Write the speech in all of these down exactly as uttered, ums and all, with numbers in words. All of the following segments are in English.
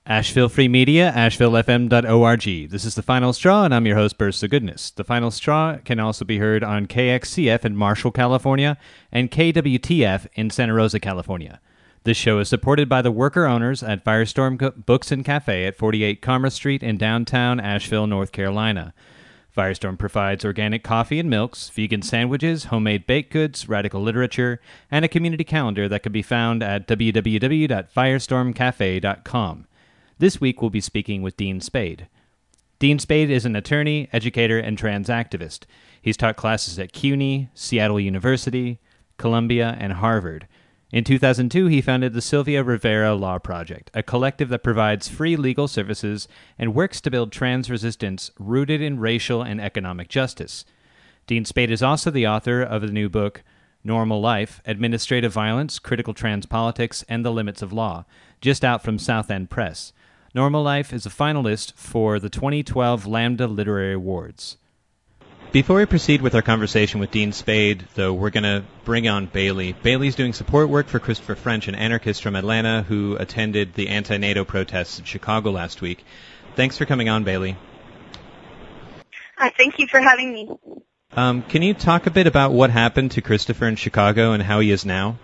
Asheville Free Media, asheville f m dot org. This is The Final Straw, and I'm your host, Burst of Goodness. The Final Straw can also be heard on K X C F in Marshall, California, and K W T F in Santa Rosa, California. This show is supported by the worker-owners at Firestorm Books and Cafe at forty-eight Commerce Street in downtown Asheville, North Carolina. Firestorm provides organic coffee and milks, vegan sandwiches, homemade baked goods, radical literature, and a community calendar that can be found at w w w dot firestorm cafe dot com. This week we'll be speaking with Dean Spade. Dean Spade is an attorney, educator, and trans activist. He's taught classes at C U N Y, Seattle University, Columbia, and Harvard. In two thousand two, he founded the Sylvia Rivera Law Project, a collective that provides free legal services and works to build trans resistance rooted in racial and economic justice. Dean Spade is also the author of the new book, Normal Life, Administrative Violence, Critical Trans Politics, and the Limits of Law, just out from South End Press. Normal Life is a finalist for the twenty twelve Lambda Literary Awards. Before we proceed with our conversation with Dean Spade, though, we're going to bring on Bailey. Bailey's doing support work for Christopher French, an anarchist from Atlanta who attended the anti-NATO protests in Chicago last week. Thanks for coming on, Bailey. Uh, thank you for having me. Um, can you talk a bit about what happened to Christopher in Chicago and how he is now?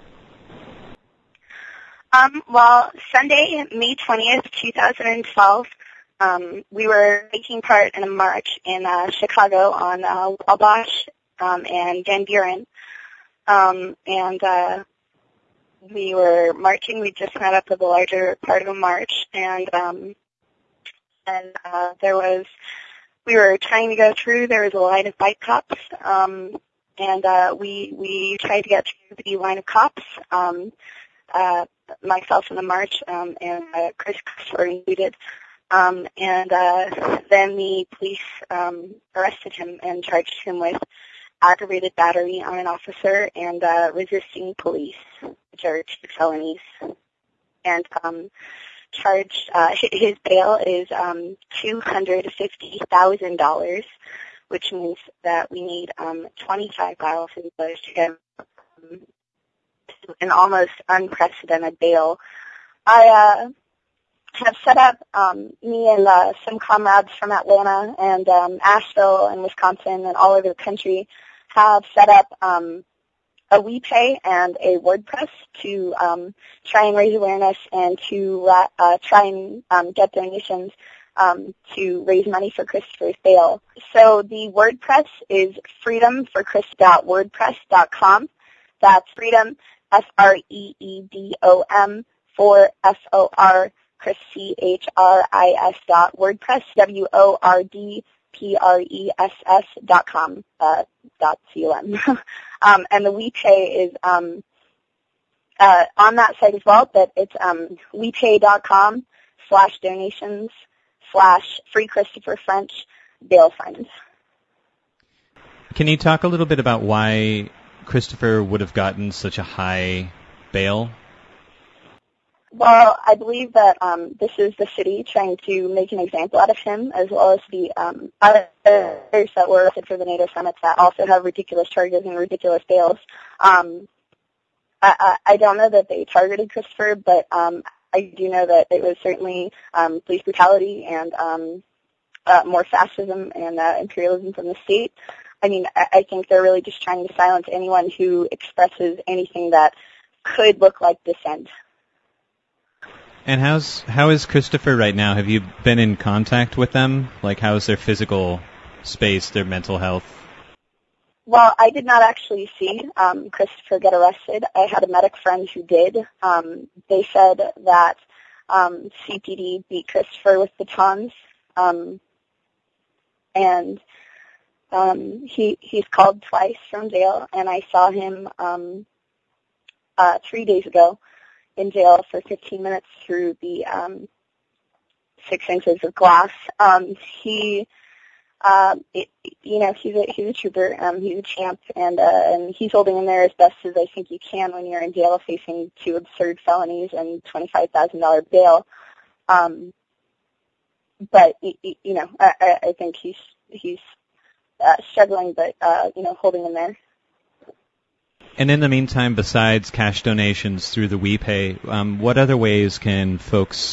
Um, well, Sunday, May twentieth, twenty twelve, um, we were taking part in a march in uh, Chicago on uh, Wabash um, and Van Buren. Um, and uh, we were marching. We just met up with a larger part of a march. And, um, and uh, there was, we were trying to go through. There was a line of bike cops. Um, and uh, we, we tried to get through the line of cops. Um, uh, myself in the march, um, and uh, Chris were included. Um, and uh, then the police um, arrested him and charged him with aggravated battery on an officer and uh, resisting police, which are two felonies. And um, charged, uh, his bail is um, two hundred fifty thousand dollars, which means that we need um, twenty-five thousand dollars to get um, an almost unprecedented bail. I uh, have set up, um, me and uh, some comrades from Atlanta and um, Asheville and Wisconsin and all over the country have set up um, a WePay and a WordPress to um, try and raise awareness and to uh, try and um, get donations um, to raise money for Christopher's bail. So the WordPress is freedom for chris dot wordpress dot com. That's freedom, F R E E D O M, for F O R, Chris, C H R I S dot WordPress, W O R D P R E S S dot com, uh, dot C O M. um, and the WePay is um, uh, on that site as well, but it's um, WePay.com slash donations slash free Christopher French bail fund. Can you talk a little bit about why Christopher would have gotten such a high bail? Well, I believe that um, this is the city trying to make an example out of him, as well as the um, others that were arrested for the NATO summits that also have ridiculous charges and ridiculous bails. Um, I, I, I don't know that they targeted Christopher, but um, I do know that it was certainly um, police brutality and um, uh, more fascism and uh, imperialism from the state. I mean, I, I think they're really just trying to silence anyone who expresses anything that could look like dissent. And how's how is Christopher right now? Have you been in contact with them? Like, how is their physical space, their mental health? Well, I did not actually see um, Christopher get arrested. I had a medic friend who did. Um, they said that um, C P D beat Christopher with batons, um, and um, he he's called twice from jail, and I saw him um, uh, three days ago in jail for fifteen minutes through the um, six inches of glass. Um, he, um, it, you know, he's a he's a trooper. Um, he's a champ, and uh, and he's holding in there as best as I think you can when you're in jail facing two absurd felonies and twenty-five thousand dollar bail. Um, but you know, I, I think he's he's uh, struggling, but uh, you know, holding in there. And in the meantime, besides cash donations through the WePay, um, what other ways can folks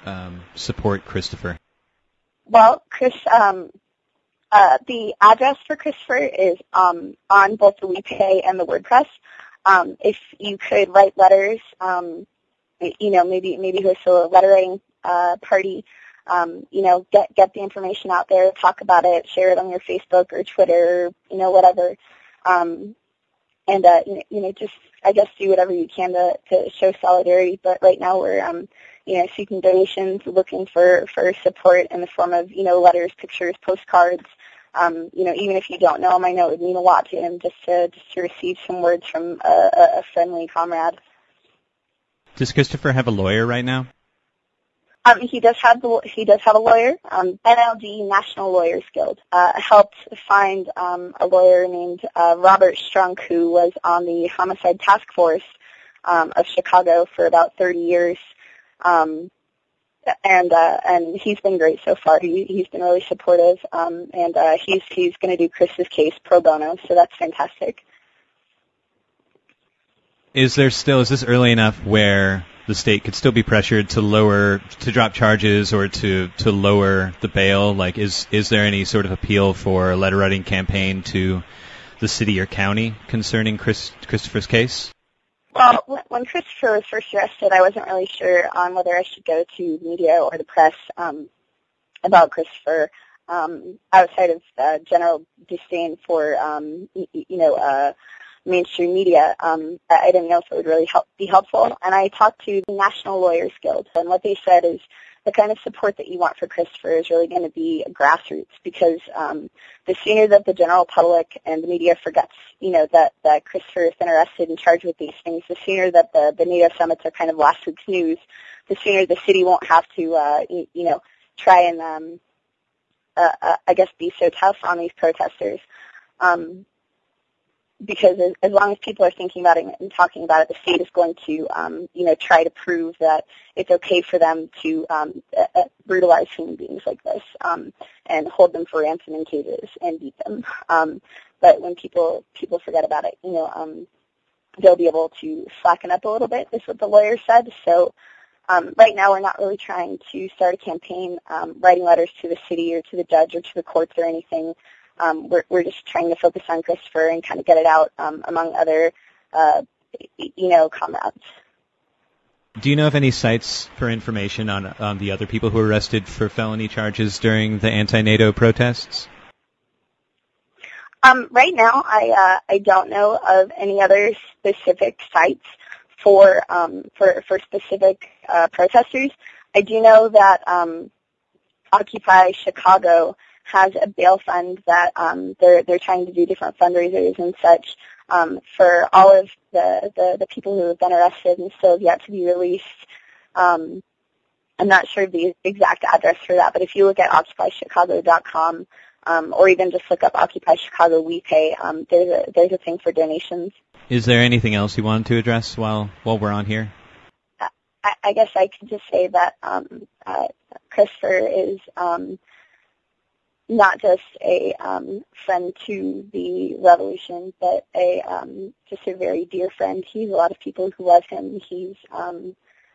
um, support Christopher? Well, Chris, um, uh, the address for Christopher is um, on both the WePay and the WordPress. Um, if you could write letters, um, you know, maybe maybe host a letter writing uh, party. Um, you know, get get the information out there, talk about it, share it on your Facebook or Twitter, you know, whatever. Um, and uh, you, know, you know, just I guess do whatever you can to, to show solidarity. But right now we're um, you know, seeking donations, looking for, for support in the form of, you know, letters, pictures, postcards. Um, you know, even if you don't know him, I know it would mean a lot to him just to just to receive some words from a, a friendly comrade. Does Christopher have a lawyer right now? Um, he does have the, he does have a lawyer. Um, N L D, National Lawyers Guild, uh, helped find um, a lawyer named uh, Robert Strunk, who was on the Homicide Task Force um, of Chicago for about thirty years. Um, and uh, and he's been great so far. He, he's been really supportive, um, and uh, he's he's going to do Chris's case pro bono, so that's fantastic. Is there still, is this early enough where the state could still be pressured to lower, to drop charges or to, to lower the bail? Like, is is there any sort of appeal for a letter writing campaign to the city or county concerning Chris, Christopher's case? Well, when Christopher was first arrested, I wasn't really sure on whether I should go to the media or the press um, about Christopher, um, outside of uh, general disdain for, um, you, you know, uh, mainstream media. Um, I didn't know if it would really help, be helpful. And I talked to the National Lawyers Guild, and what they said is the kind of support that you want for Christopher is really going to be grassroots, because um, the sooner that the general public and the media forgets, you know, that, that Christopher has been arrested and charged with these things, the sooner that the, the NATO summits are kind of last week's news, the sooner the city won't have to, uh, you, you know, try and, um, uh, uh, I guess, be so tough on these protesters. Um, because as, as long as people are thinking about it and talking about it, the state is going to, um, you know, try to prove that it's okay for them to um, uh, brutalize human beings like this, um, and hold them for ransom in cages and beat them. Um, but when people people forget about it, you know, um, they'll be able to slacken up a little bit, is what the lawyer said. So um, right now we're not really trying to start a campaign, um, writing letters to the city or to the judge or to the courts or anything. Um, we're, we're just trying to focus on Christopher and kind of get it out um, among other, uh, you know, comrades. Do you know of any sites for information on on the other people who were arrested for felony charges during the anti-NATO protests? Um, right now, I uh, I don't know of any other specific sites for um, for for specific uh, protesters. I do know that um, Occupy Chicago has a bail fund that um, they're they're trying to do different fundraisers and such um, for all of the, the, the people who have been arrested and still have yet to be released. Um, I'm not sure of the exact address for that, but if you look at occupy chicago dot com um, or even just look up Occupy Chicago WePay, um, there's a there's a thing for donations. Is there anything else you wanted to address while while we're on here? I, I guess I could just say that um, uh, Christopher is um, not just a um, friend to the revolution, but a um, just a very dear friend. He's a lot of people who love him. He's um,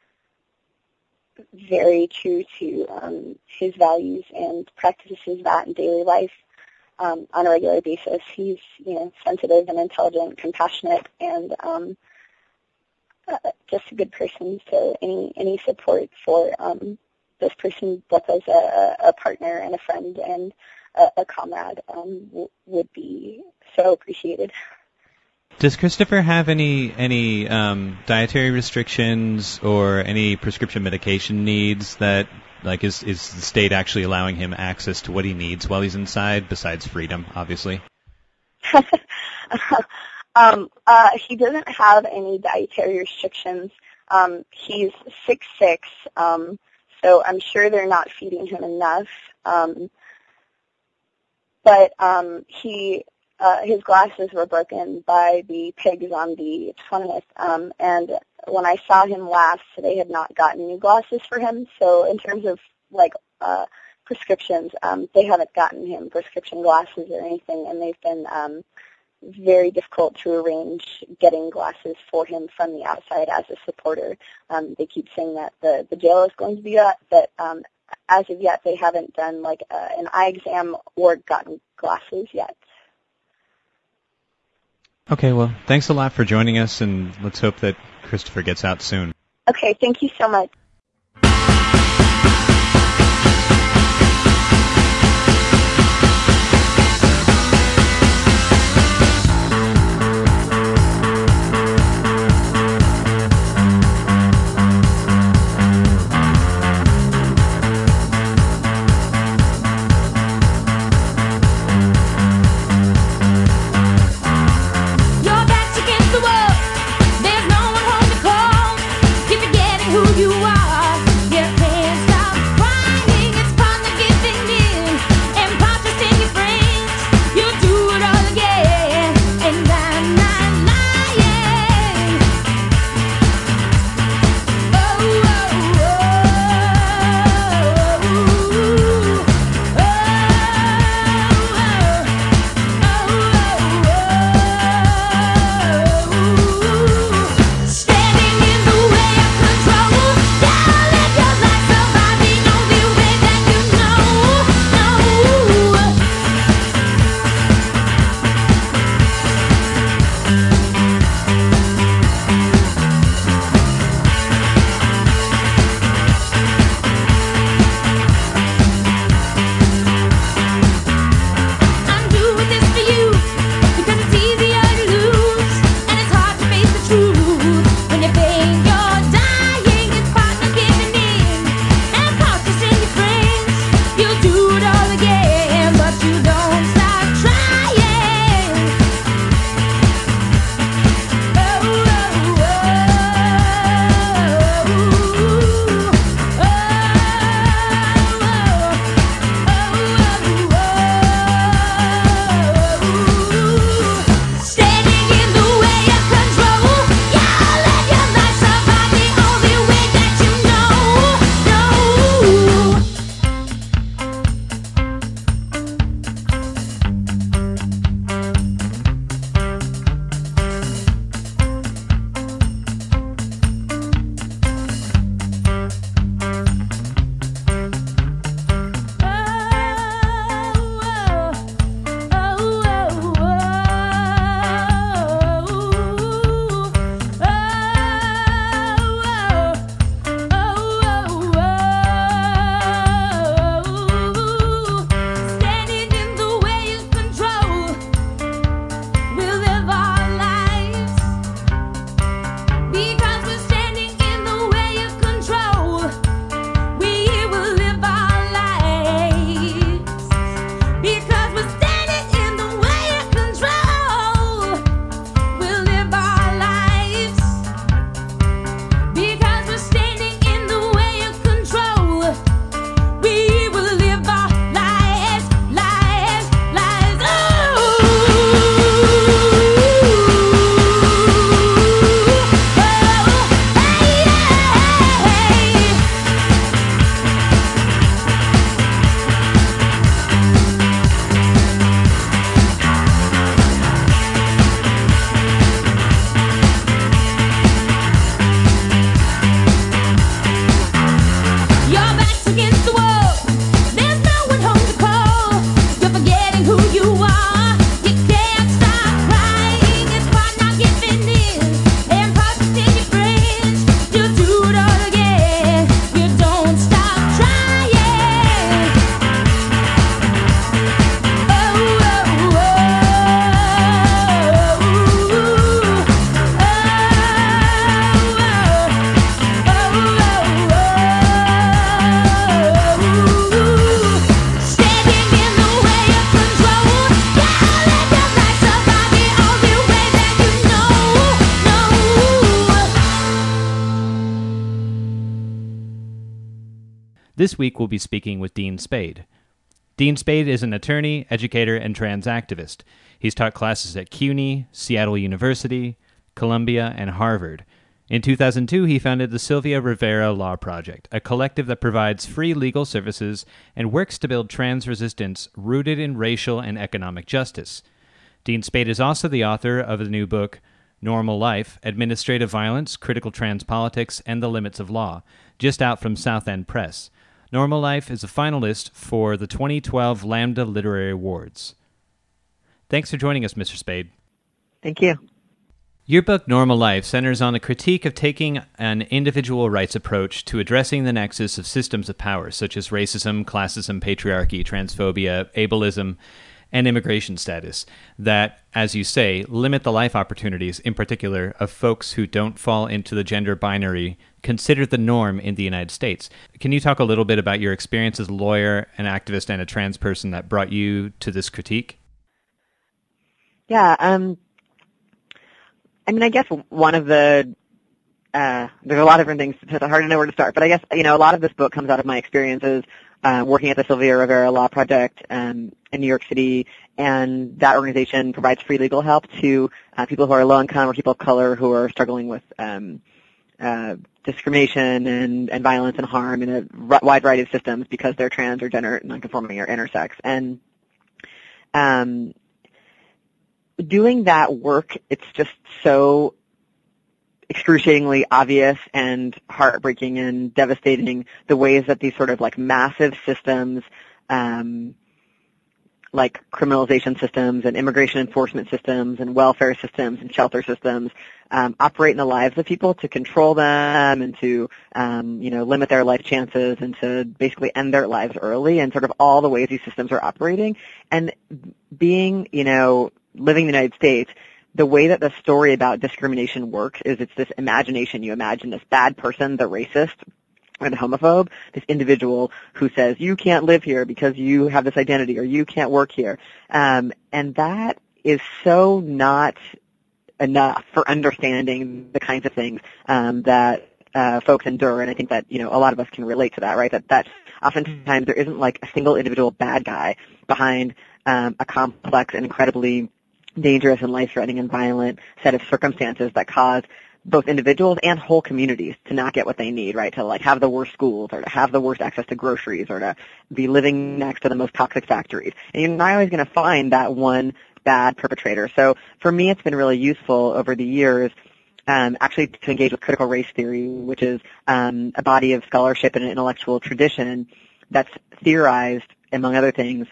very true to um, his values and practices that in daily life um, on a regular basis. He's, you know, sensitive and intelligent, compassionate, and um, uh, just a good person. So any any support for um, this person, both as a, a partner and a friend and a, a comrade, um, w- would be so appreciated. Does Christopher have any any um, dietary restrictions or any prescription medication needs that, like, is is the state actually allowing him access to what he needs while he's inside, besides freedom, obviously? um, uh, he doesn't have any dietary restrictions. Um, he's six foot six, um, so I'm sure they're not feeding him enough. Um, but um, he... Uh, his glasses were broken by the pigs on the twentieth, um, and when I saw him last, they had not gotten new glasses for him. So in terms of, like, uh, prescriptions, um, they haven't gotten him prescription glasses or anything, and they've been um, very difficult to arrange getting glasses for him from the outside as a supporter. Um, they keep saying that the, the jail is going to do that, but um, as of yet, they haven't done like uh, an eye exam or gotten glasses yet. Okay, well, thanks a lot for joining us, and let's hope that Christopher gets out soon. Okay, thank you so much. This week we'll be speaking with Dean Spade. Dean Spade is an attorney, educator, and trans activist. He's taught classes at CUNY, Seattle University, Columbia, and Harvard. In two thousand two, he founded the Sylvia Rivera Law Project, a collective that provides free legal services and works to build trans resistance rooted in racial and economic justice. Dean Spade is also the author of the new book, Normal Life, Administrative Violence, Critical Trans Politics, and the Limits of Law, just out from South End Press. Normal Life is a finalist for the twenty twelve Lambda Literary Awards. Thanks for joining us, Mister Spade. Thank you. Your book, Normal Life, centers on a critique of taking an individual rights approach to addressing the nexus of systems of power, such as racism, classism, patriarchy, transphobia, ableism, and immigration status, that, as you say, limit the life opportunities, in particular, of folks who don't fall into the gender binary considered the norm in the United States. Can you talk a little bit about your experience as a lawyer, an activist, and a trans person that brought you to this critique? Yeah, um, I mean, I guess one of the, uh, there's a lot of different things, so it's hard to know where to start, but I guess, you know, a lot of this book comes out of my experiences uh, working at the Sylvia Rivera Law Project um, in New York City, and that organization provides free legal help to uh, people who are low income or people of color who are struggling with um, uh, discrimination and, and violence and harm in a wide variety of systems because they're trans or gender nonconforming or intersex. And um, doing that work, it's just so excruciatingly obvious and heartbreaking and devastating the ways that these sort of like massive systems, um, like criminalization systems and immigration enforcement systems and welfare systems and shelter systems, um, operate in the lives of people to control them and to, um, you know, limit their life chances and to basically end their lives early, and sort of all the ways these systems are operating. And being, you know, living in the United States, the way that the story about discrimination works is it's this imagination. You imagine this bad person, the racist or the homophobe, this individual who says, you can't live here because you have this identity, or you can't work here. Um, and that is so not enough for understanding the kinds of things um, that uh, folks endure. And I think that, you know, a lot of us can relate to that, right? That that oftentimes there isn't like a single individual bad guy behind um, a complex and incredibly dangerous and life-threatening and violent set of circumstances that cause both individuals and whole communities to not get what they need, right? To like have the worst schools, or to have the worst access to groceries, or to be living next to the most toxic factories. And you're not always going to find that one bad perpetrator. So for me, it's been really useful over the years um, actually to engage with critical race theory, which is um, a body of scholarship and an intellectual tradition that's theorized, among other things,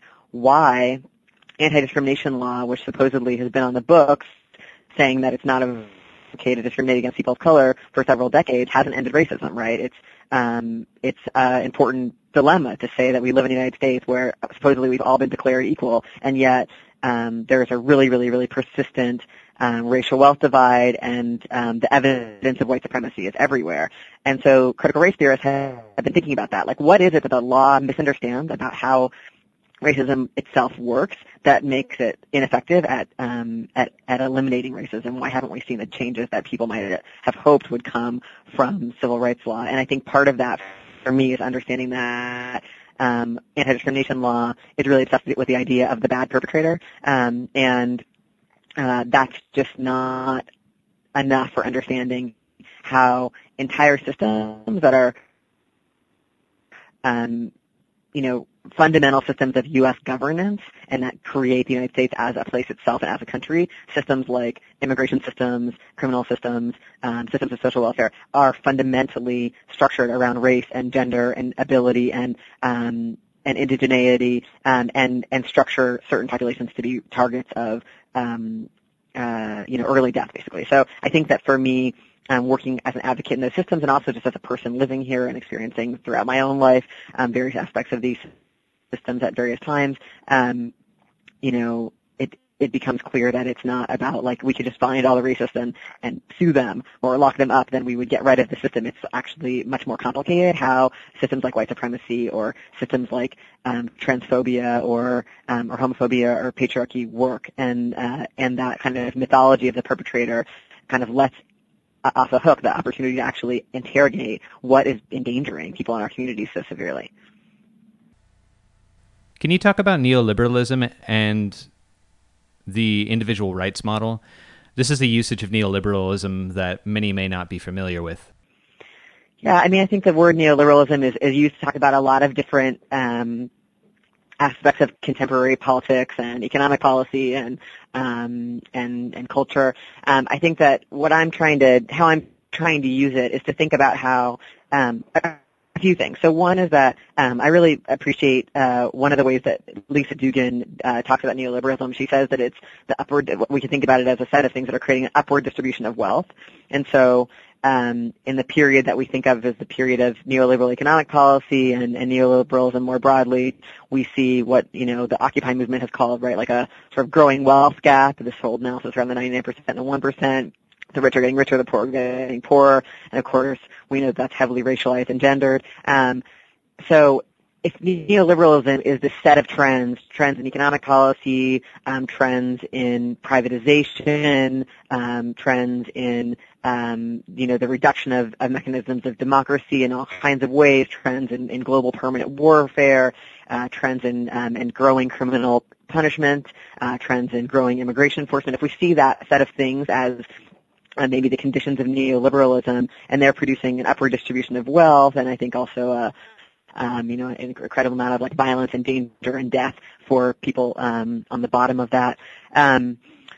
why anti-discrimination law, which supposedly has been on the books saying that it's not okay to discriminate against people of color for several decades, hasn't ended racism, right? It's um, it's an important dilemma to say that we live in the United States where supposedly we've all been declared equal, and yet um, there's a really, really, really persistent um, racial wealth divide, and um, the evidence of white supremacy is everywhere. And so critical race theorists have, have been thinking about that. Like, what is it that the law misunderstands about how racism itself works that makes it ineffective at um, at at eliminating racism? Why haven't we seen the changes that people might have hoped would come from civil rights law? And I think part of that for me is understanding that um, anti-discrimination law is really obsessed with the idea of the bad perpetrator, um, and uh, that's just not enough for understanding how entire systems that are um, you know, fundamental systems of U S governance and that create the United States as a place itself and as a country, systems like immigration systems, criminal systems, um, systems of social welfare, are fundamentally structured around race and gender and ability and um, and indigeneity, um, and and structure certain populations to be targets of um, uh, you know, early death, basically. So I think that for me, Um, working as an advocate in those systems, and also just as a person living here and experiencing throughout my own life um, various aspects of these systems at various times, um, you know, it it becomes clear that it's not about like we could just find all the racists and, and sue them or lock them up, then we would get rid of the system. It's actually much more complicated how systems like white supremacy or systems like um, transphobia or um, or homophobia or patriarchy work, and uh, and that kind of mythology of the perpetrator kind of lets off the hook the opportunity to actually interrogate what is endangering people in our communities so severely. Can you talk about neoliberalism and the individual rights model? This is a usage of neoliberalism that many may not be familiar with. Yeah, I mean, I think the word neoliberalism is, is used to talk about a lot of different um, aspects of contemporary politics and economic policy and um, and and culture. Um, I think that what I'm trying to, how I'm trying to use it is to think about how um, a few things. So one is that um, I really appreciate uh, one of the ways that Lisa Dugan uh, talks about neoliberalism. She says that it's the upward, we can think about it as a set of things that are creating an upward distribution of wealth. And so um, in the period that we think of as the period of neoliberal economic policy and, and neoliberalism more broadly, we see what, you know, the Occupy movement has called, right, like a sort of growing wealth gap. This whole analysis around the ninety-nine percent and the one percent. The rich are getting richer, the poor are getting poorer, and of course, we know that's heavily racialized and gendered. Um, so if neoliberalism is this set of trends, trends in economic policy, um, trends in privatization, um, trends in, um, you know, the reduction of, of mechanisms of democracy in all kinds of ways, trends in, in global permanent warfare, uh, trends in, um, in growing criminal punishment, uh, trends in growing immigration enforcement, if we see that set of things as Uh, maybe the conditions of neoliberalism, and they're producing an upward distribution of wealth, and I think also a, um, you know, an incredible amount of like violence and danger and death for people um, on the bottom of that. Um,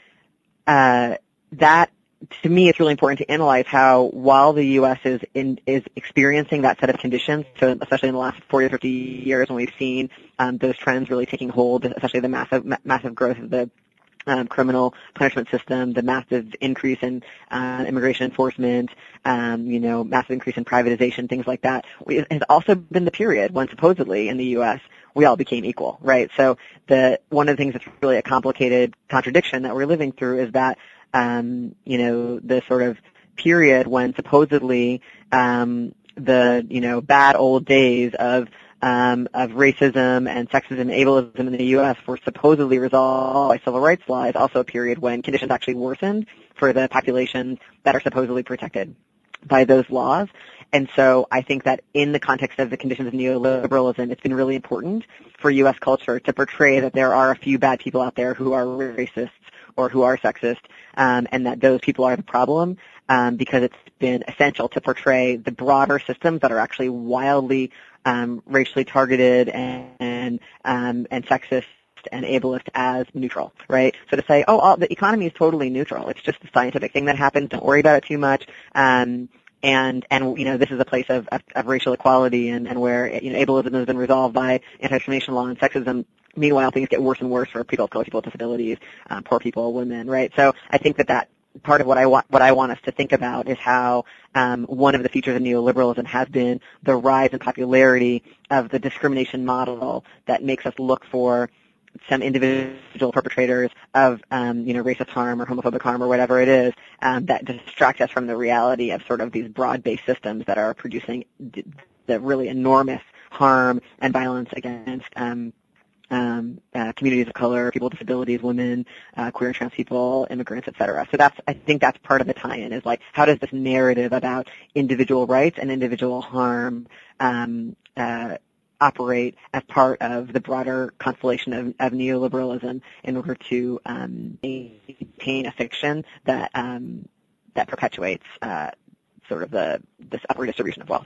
uh, that to me, it's really important to analyze how, while the U S is in, is experiencing that set of conditions, so especially in the last forty or fifty years, when we've seen um, those trends really taking hold, especially the massive, ma- massive growth of the Um, criminal punishment system, the massive increase in uh, immigration enforcement, um, you know, massive increase in privatization, things like that, it has also been the period when supposedly in the U S we all became equal, right? So the one of the things that's really a complicated contradiction that we're living through is that, um, you know, the sort of period when supposedly um, the, you know, bad old days of Um, of racism and sexism and ableism in the U S were supposedly resolved by civil rights law is also a period when conditions actually worsened for the populations that are supposedly protected by those laws. And so I think that in the context of the conditions of neoliberalism, it's been really important for U S culture to portray that there are a few bad people out there who are racists or who are sexist, um, and that those people are the problem, um, because it's been essential to portray the broader systems that are actually wildly Um, racially targeted and and, um, and sexist and ableist as neutral, right? So to say, oh, all, the economy is totally neutral. It's just a scientific thing that happens. Don't worry about it too much. Um, and and you know, this is a place of, of, of racial equality and, and where, you know, ableism has been resolved by anti-discrimination law and sexism. Meanwhile, things get worse and worse for people of color, people with disabilities, um, poor people, women, right? So I think that that part of what I want, what I want us to think about is how um, one of the features of neoliberalism has been the rise in popularity of the discrimination model that makes us look for some individual perpetrators of, um, you know, racist harm or homophobic harm or whatever it is, um, that distract us from the reality of sort of these broad-based systems that are producing d- the really enormous harm and violence against um, Um, uh, communities of color, people with disabilities, women, uh, queer and trans people, immigrants, et cetera. So that's, I think that's part of the tie-in, is like, how does this narrative about individual rights and individual harm um, uh, operate as part of the broader constellation of, of neoliberalism in order to um, maintain a fiction that um, that perpetuates uh, sort of the this upward distribution of wealth.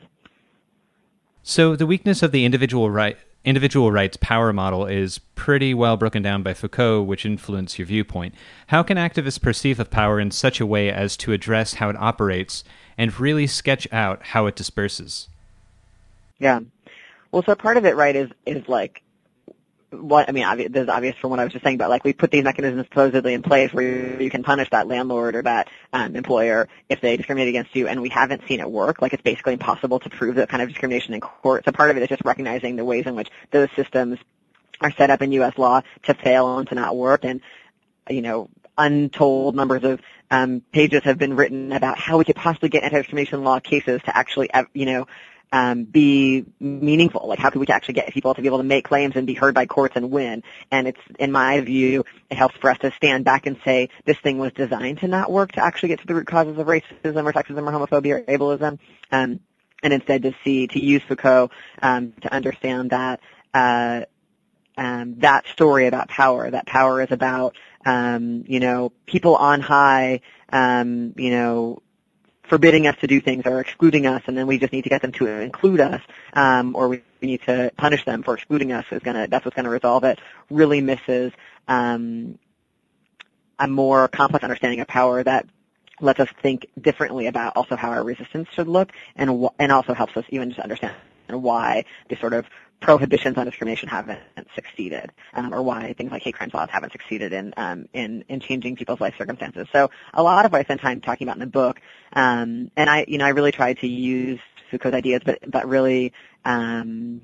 So the weakness of the individual right. individual rights power model is pretty well broken down by Foucault, which influenced your viewpoint. How can activists perceive of power in such a way as to address how it operates and really sketch out how it disperses? Yeah. Well, so part of it, right, is, is like, what, I mean, obvious, this is obvious from what I was just saying, but like we put these mechanisms supposedly in place where you, you can punish that landlord or that um, employer if they discriminate against you, and we haven't seen it work. Like, it's basically impossible to prove that kind of discrimination in court. So part of it is just recognizing the ways in which those systems are set up in U S law to fail and to not work. And, you know, untold numbers of um, pages have been written about how we could possibly get anti-discrimination law cases to actually, you know, Um, be meaningful. Like, how could we actually get people to be able to make claims and be heard by courts and win? And it's, in my view, it helps for us to stand back and say this thing was designed to not work, to actually get to the root causes of racism or sexism or homophobia or ableism, um, and instead to see, to use Foucault um, to understand that uh, um, that story about power, that power is about, um, you know, people on high, um, you know, forbidding us to do things or excluding us, and then we just need to get them to include us, um, or we need to punish them for excluding us. Is gonna that's what's going to resolve it. Really misses um, a more complex understanding of power that lets us think differently about also how our resistance should look, and wh- and also helps us even just understand why the sort of prohibitions on discrimination haven't succeeded, um, or why things like hate crimes laws haven't succeeded in um, in in changing people's life circumstances. So a lot of what I spend time talking about in the book, um, and I you know I really tried to use Foucault's ideas, but but really um,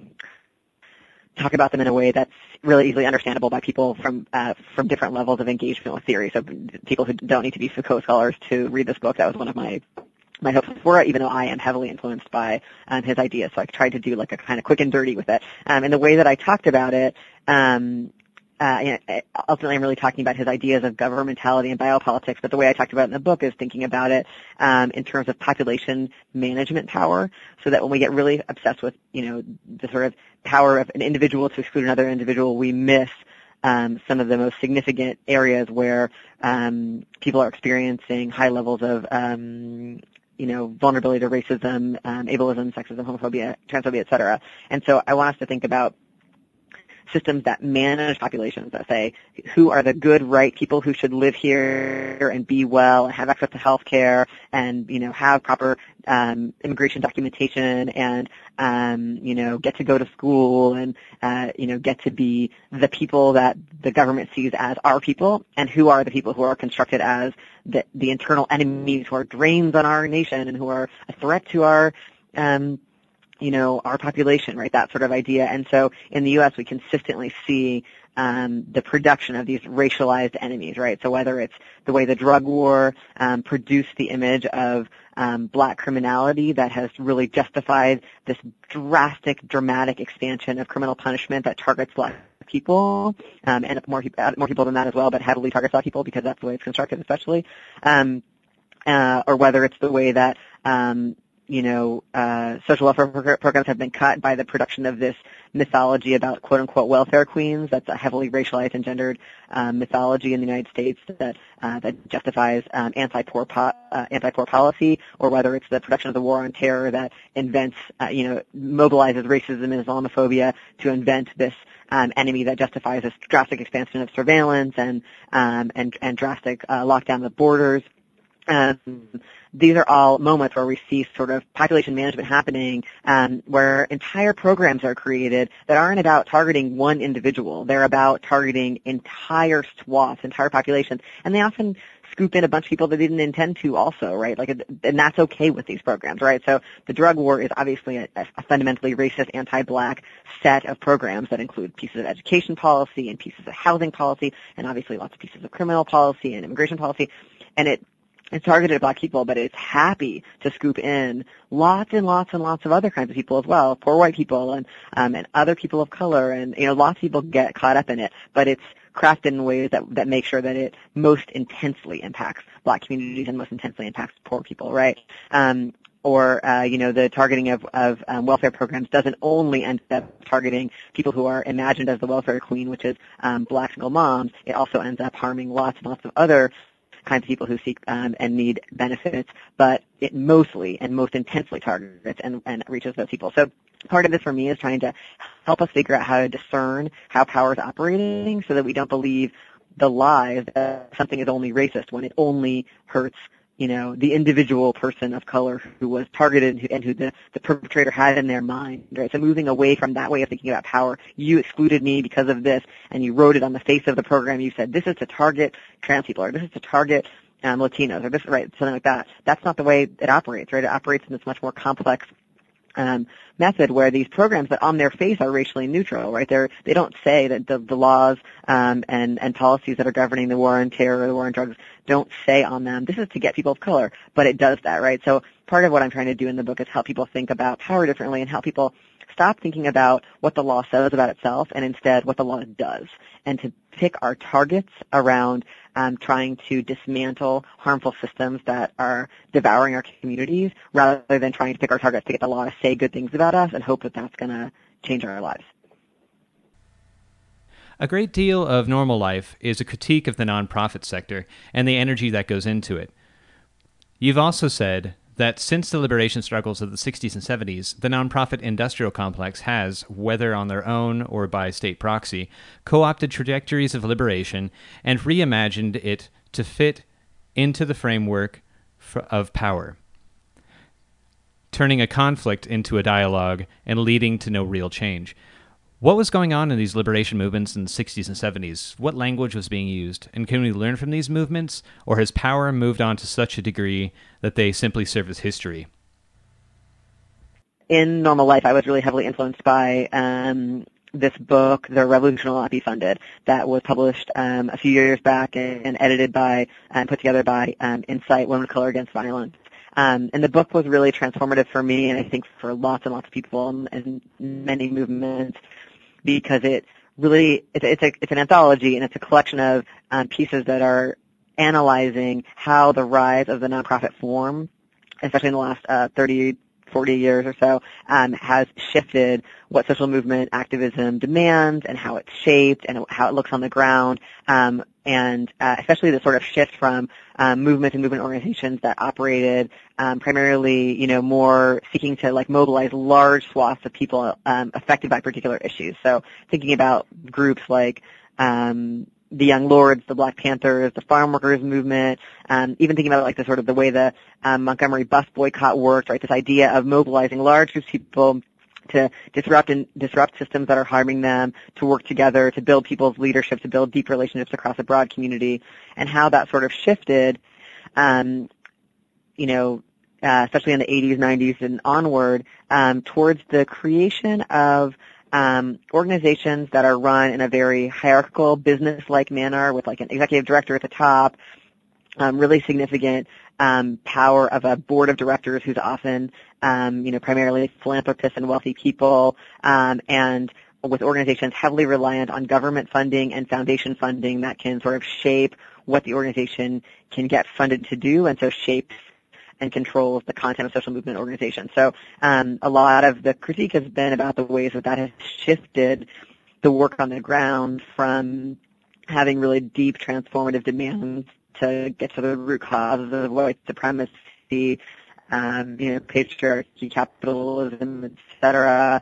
talk about them in a way that's really easily understandable by people from uh, from different levels of engagement with theory. So people who don't need to be Foucault scholars to read this book. That was one of my my hopes for it, even though I am heavily influenced by um, his ideas. So I tried to do like a kind of quick and dirty with it. Um, and the way that I talked about it, um, uh, you know, ultimately I'm really talking about his ideas of governmentality and biopolitics, but the way I talked about it in the book is thinking about it um, in terms of population management power, so that when we get really obsessed with, you know, the sort of power of an individual to exclude another individual, we miss Um, some of the most significant areas where um, people are experiencing high levels of, um, you know, vulnerability to racism, um, ableism, sexism, homophobia, transphobia, et cetera. And so I want us to think about systems that manage populations, that say who are the good, right people who should live here and be well and have access to health care and, you know, have proper um, immigration documentation and, um, you know, get to go to school and, uh, you know, get to be the people that the government sees as our people, and who are the people who are constructed as the, the internal enemies who are drains on our nation and who are a threat to our um you know, our population, right, that sort of idea. And so in the U S we consistently see um, the production of these racialized enemies, right? So whether it's the way the drug war um, produced the image of um, black criminality that has really justified this drastic, dramatic expansion of criminal punishment that targets black people, um, and more, more people than that as well, but heavily targets black people because that's the way it's constructed especially, um, uh, or whether it's the way that um, you know, uh, social welfare programs have been cut by the production of this mythology about quote-unquote welfare queens. That's a heavily racialized and gendered um, mythology in the United States that uh, that justifies um, anti-poor po- uh, anti-poor policy, or whether it's the production of the war on terror that invents, uh, you know, mobilizes racism and Islamophobia to invent this um, enemy that justifies this drastic expansion of surveillance and um, and, and drastic uh, lockdown of borders. Um, these are all moments where we see sort of population management happening, um, where entire programs are created that aren't about targeting one individual. They're about targeting entire swaths, entire populations, and they often scoop in a bunch of people that they didn't intend to also, right? Like, and that's okay with these programs, right? So the drug war is obviously a, a fundamentally racist, anti-black set of programs that include pieces of education policy and pieces of housing policy, and obviously lots of pieces of criminal policy and immigration policy, and it It's targeted at black people, but it's happy to scoop in lots and lots and lots of other kinds of people as well, poor white people and um, and other people of color, and you know lots of people get caught up in it. But it's crafted in ways that that make sure that it most intensely impacts black communities and most intensely impacts poor people, right? Um, or uh, you know the targeting of of um, welfare programs doesn't only end up targeting people who are imagined as the welfare queen, which is um, black single moms. It also ends up harming lots and lots of other kinds of people who seek um, and need benefits, but it mostly and most intensely targets and, and reaches those people. So part of this for me is trying to help us figure out how to discern how power is operating so that we don't believe the lie that something is only racist when it only hurts, you know, the individual person of color who was targeted and who, and who the, the perpetrator had in their mind, right? So moving away from that way of thinking about power, you excluded me because of this, and you wrote it on the face of the program. You said, this is to target trans people, or this is to target um, Latinos, or this, right, something like that. That's not the way it operates, right? It operates in this much more complex Um, method where these programs that on their face are racially neutral, right? They're, they don't say that the, the laws um, and, and policies that are governing the war on terror or the war on drugs don't say on them, this is to get people of color, but it does that, right? So part of what I'm trying to do in the book is help people think about power differently and help people stop thinking about what the law says about itself and instead what the law does, and to pick our targets around um, trying to dismantle harmful systems that are devouring our communities rather than trying to pick our targets to get the law to say good things about us and hope that that's going to change our lives. A great deal of Normal Life is a critique of the nonprofit sector and the energy that goes into it. You've also said that since the liberation struggles of the sixties and seventies, the nonprofit industrial complex has, whether on their own or by state proxy, co-opted trajectories of liberation and reimagined it to fit into the framework of power, turning a conflict into a dialogue and leading to no real change. What was going on in these liberation movements in the sixties and seventies? What language was being used? And can we learn from these movements? Or has power moved on to such a degree that they simply serve as history? In normal life, I was really heavily influenced by um, this book, The Revolution Will Not Be Funded, that was published um, a few years back and, and edited by and put together by um, Insight, Women of Color Against Violence. Um, and the book was really transformative for me, and I think for lots and lots of people and, and many movements, because it really, it's, it's, a, it's an anthology, and it's a collection of um, pieces that are analyzing how the rise of the nonprofit form, especially in the last uh, thirty, forty years or so, um, has shifted what social movement activism demands and how it's shaped and how it looks on the ground, um, and uh, especially the sort of shift from um, movements and movement organizations that operated um, primarily, you know, more seeking to like mobilize large swaths of people um, affected by particular issues. So thinking about groups like um, the Young Lords, the Black Panthers, the farm workers movement, um, even thinking about like the sort of the way the um, Montgomery bus boycott worked, right? This idea of mobilizing large groups of people to disrupt and disrupt systems that are harming them, to work together, to build people's leadership, to build deep relationships across a broad community, and how that sort of shifted, um, you know, uh, especially in the eighties, nineties, and onward, um, towards the creation of um, organizations that are run in a very hierarchical, business-like manner with like an executive director at the top, um, really significant um, power of a board of directors who's often, um, you know, primarily philanthropists and wealthy people, um, and with organizations heavily reliant on government funding and foundation funding that can sort of shape what the organization can get funded to do, and so shapes and controls the content of social movement organizations. So um, a lot of the critique has been about the ways that that has shifted the work on the ground from having really deep transformative demands to get to the root causes of white supremacy, um, you know, patriarchy, capitalism, et cetera.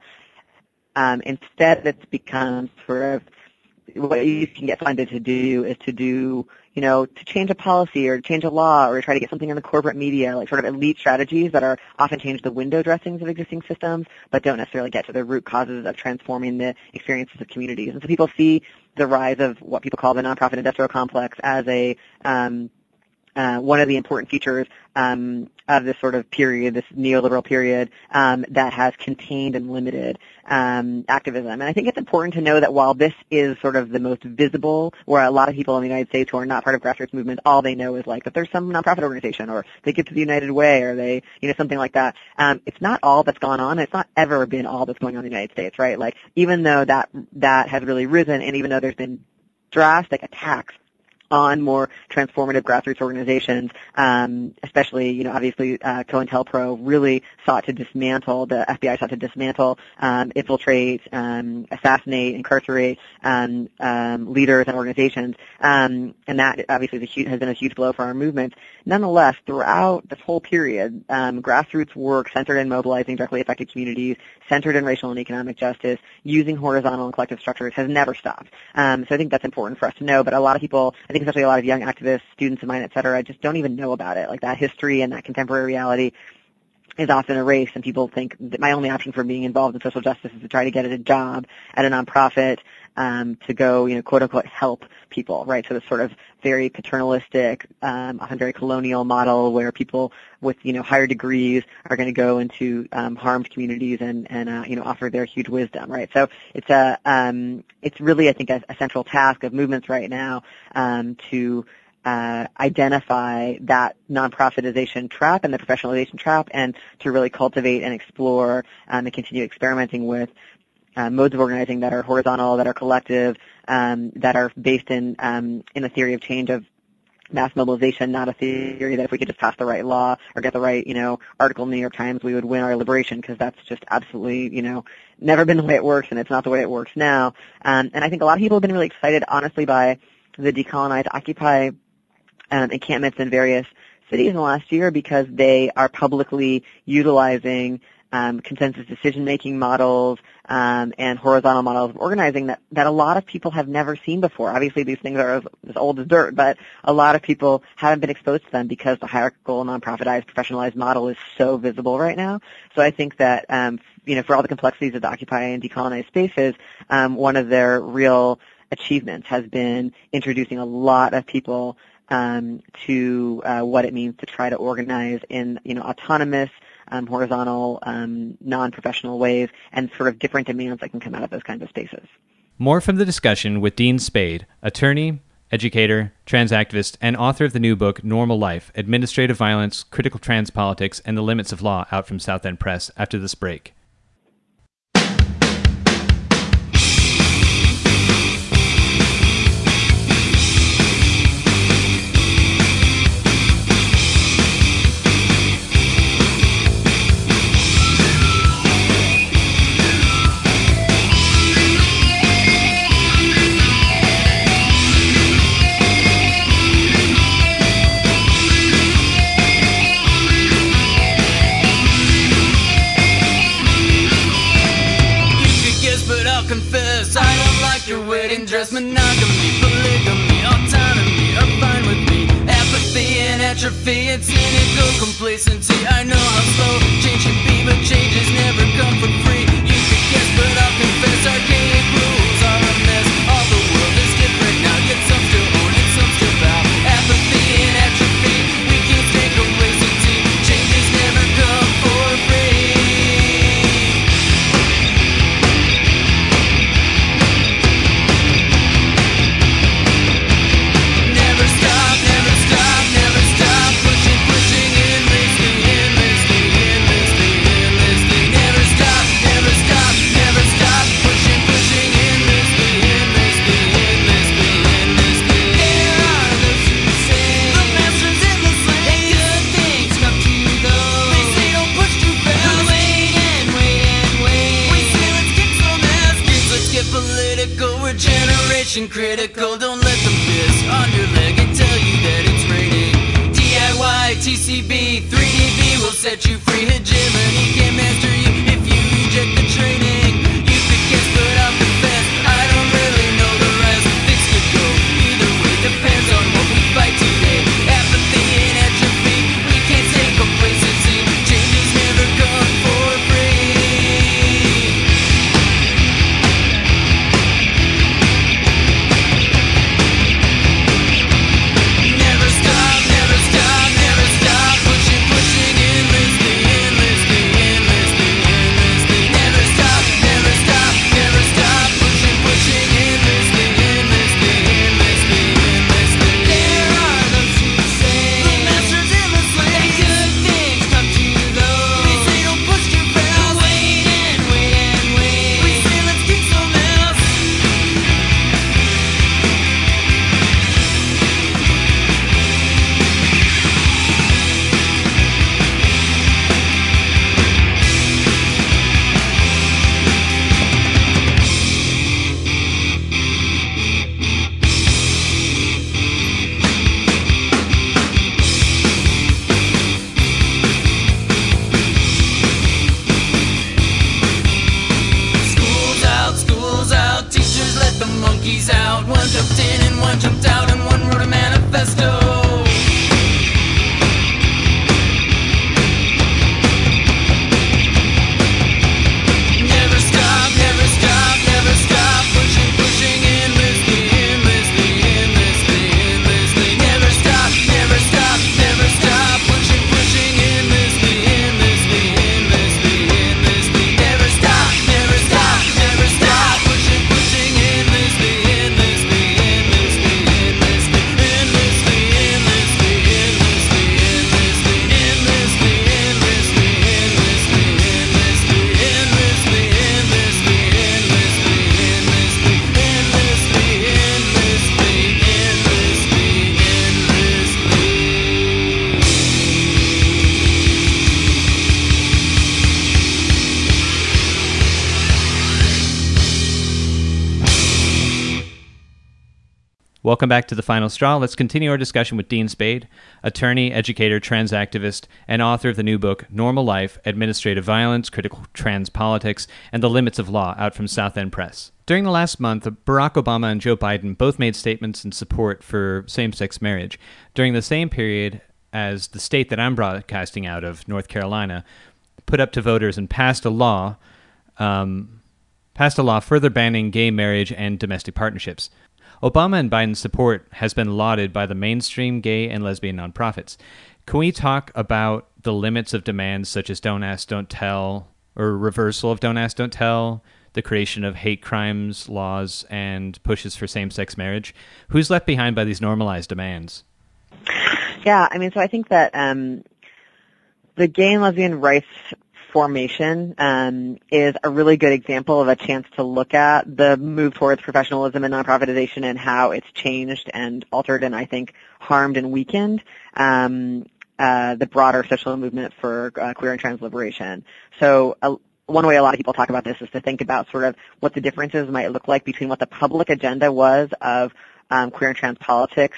Um, instead, it's become sort of what you can get funded to do is to do, you know, to change a policy or change a law or try to get something in the corporate media, like sort of elite strategies that are often change the window dressings of existing systems, but don't necessarily get to the root causes of transforming the experiences of communities. And so people see the rise of what people call the nonprofit industrial complex as a um, uh, one of the important features um, of this sort of period, this neoliberal period, um, that has contained and limited um, activism. And I think it's important to know that while this is sort of the most visible, where a lot of people in the United States who are not part of grassroots movements, all they know is like that there's some nonprofit organization, or they give to the United Way, or they, you know, something like that. Um, it's not all that's gone on. It's not ever been all that's going on in the United States, right? Like, even though that that has really risen, and even though there's been drastic attacks on more transformative grassroots organizations, um, especially, you know, obviously uh, COINTELPRO really sought to dismantle, the F B I sought to dismantle, um, infiltrate, um, assassinate, incarcerate um, um, leaders and organizations, um, and that obviously is a huge, has been a huge blow for our movement. Nonetheless, throughout this whole period, um, grassroots work centered in mobilizing directly affected communities, centered in racial and economic justice, using horizontal and collective structures has never stopped. Um, so I think that's important for us to know, but a lot of people, I think especially a lot of young activists, students of mine, et cetera, just don't even know about it. Like, that history and that contemporary reality is often erased, and people think that my only option for being involved in social justice is to try to get a job at a nonprofit, um, to go, you know, quote unquote, help people, right? So this sort of very paternalistic, um, often very colonial model where people with, you know, higher degrees are going to go into um, harmed communities and, and uh, you know, offer their huge wisdom, right? So it's a, um, it's really, I think, a, a central task of movements right now um, to Uh, identify that nonprofitization trap and the professionalization trap, and to really cultivate and explore um, and continue experimenting with uh, modes of organizing that are horizontal, that are collective, um, that are based in um, in a theory of change of mass mobilization, not a theory that if we could just pass the right law or get the right, you know, article in the New York Times, we would win our liberation, because that's just absolutely, you know, never been the way it works, and it's not the way it works now. Um, and I think a lot of people have been really excited, honestly, by the Decolonize, Occupy Um, encampments in various cities in the last year because they are publicly utilizing um, consensus decision-making models um, and horizontal models of organizing that, that a lot of people have never seen before. Obviously, these things are as, as old as dirt, but a lot of people haven't been exposed to them because the hierarchical, non-profitized, professionalized model is so visible right now. So I think that, um, you know, for all the complexities of the Occupy and decolonized spaces, um, one of their real achievements has been introducing a lot of people um, to uh, what it means to try to organize in, you know, autonomous, um, horizontal, um, non-professional ways, and sort of different demands that can come out of those kinds of spaces. More from the discussion with Dean Spade, attorney, educator, trans activist, and author of the new book, Normal Life, Administrative Violence, Critical Trans Politics, and the Limits of Law, out from South End Press, after this break. Your wedding dress, monogamy, polygamy, autonomy are fine with me. Apathy and atrophy and cynical complacency. I know how slow change can be, but changes never come for free. You could guess, but I'll confess, archaic rules are a mess. All the world is different now, yet some still own and some still bow. Apathy and atrophy, we can't stay complacency. Changes never come for free. Critical, don't let them piss on your leg and tell you that it's raining. D I Y, T C B, three D V will set you free. Hegemony can't master you if you reject the training. You could guess, but I'll confess, I don't really know the rest. Things could go either way, depends on what we fight today. Apathy and atrophy, we can't take complacency. Changes never come for free. Endlessly, Welcome back to The Final Straw. Let's continue our discussion with Dean Spade, attorney, educator, trans activist, and author of the new book, Normal Life, Administrative Violence, Critical Trans Politics, and the Limits of Law, out from South End Press. During the last month, Barack Obama and Joe Biden both made statements in support for same-sex marriage. During the same period as the state that I'm broadcasting out of, North Carolina, put up to voters and passed a law, um, passed a law further banning gay marriage and domestic partnerships. Obama and Biden's support has been lauded by the mainstream gay and lesbian nonprofits. Can we talk about the limits of demands such as Don't Ask, Don't Tell, or reversal of Don't Ask, Don't Tell, the creation of hate crimes laws, and pushes for same-sex marriage? Who's left behind by these normalized demands? Yeah, I mean, so I think that um, the gay and lesbian rights formation um, is a really good example of a chance to look at the move towards professionalism and nonprofitization and how it's changed and altered and I think harmed and weakened um, uh, the broader social movement for uh, queer and trans liberation. So uh, one way a lot of people talk about this is to think about sort of what the differences might look like between what the public agenda was of um, queer and trans politics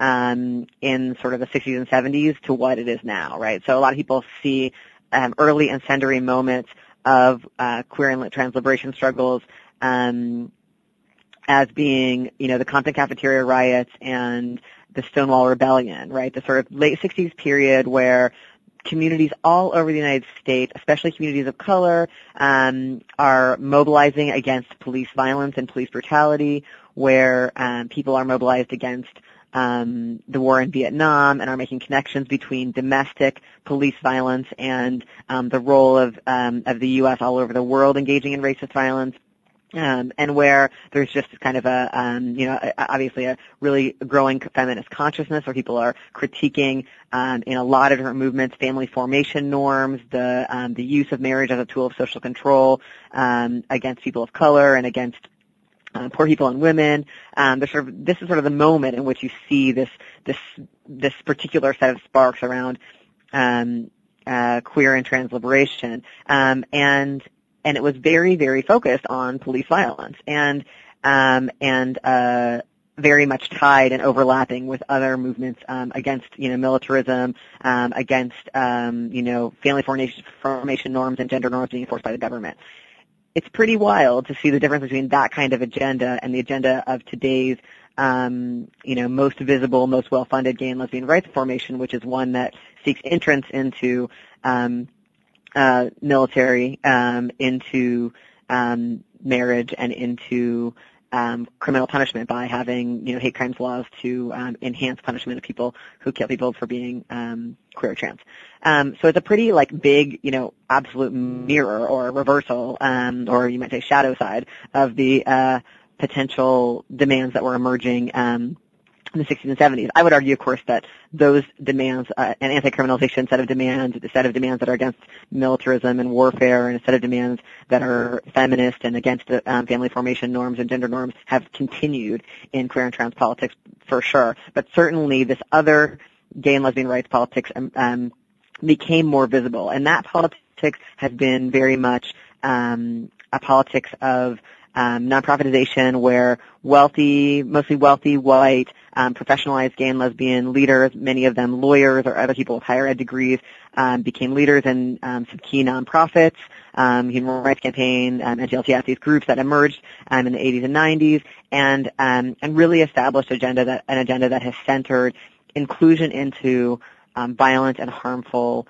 um, in sort of the sixties and seventies to what it is now, right? So a lot of people see Um, early incendiary moments of uh, queer and trans liberation struggles um, as being, you know, the Compton Cafeteria riots and the Stonewall Rebellion, right? The sort of late sixties period where communities all over the United States, especially communities of color, um, are mobilizing against police violence and police brutality, where um, people are mobilized against Um, the war in Vietnam and are making connections between domestic police violence and um, the role of um, of the U S all over the world engaging in racist violence, um, and where there's just kind of a um, you know obviously a really growing feminist consciousness where people are critiquing um, in a lot of different movements family formation norms, the um, the use of marriage as a tool of social control um, against people of color and against Uh, poor people and women. Um, sort of, this is sort of the moment in which you see this this this particular set of sparks around um, uh, queer and trans liberation, um, and and it was very very focused on police violence and um, and uh, very much tied and overlapping with other movements um, against you know militarism, um, against um, you know family formation formation norms and gender norms being enforced by the government. It's pretty wild to see the difference between that kind of agenda and the agenda of today's, um, you know, most visible, most well-funded gay and lesbian rights formation, which is one that seeks entrance into um, uh, military, um, into um, marriage, and into um, criminal punishment by having, you know, hate crimes laws to um, enhance punishment of people who kill people for being um, queer or trans. Um, so it's a pretty like big, you know, absolute mirror or reversal, um, or you might say shadow side of the uh, potential demands that were emerging um, in the sixties and seventies. I would argue, of course, that those demands, uh, an anti-criminalization set of demands, a set of demands that are against militarism and warfare, and a set of demands that are feminist and against the, um, family formation norms and gender norms have continued in queer and trans politics for sure. But certainly this other gay and lesbian rights politics um, um became more visible, and that politics has been very much um, a politics of um, nonprofitization, where wealthy, mostly wealthy, white, um, professionalized gay and lesbian leaders, many of them lawyers or other people with higher ed degrees, um, became leaders in um, some key nonprofits, um, Human Rights Campaign, um, N T L T S, these groups that emerged um, in the eighties and nineties, and um, and really established agenda that an agenda that has centered inclusion into Um, violent and harmful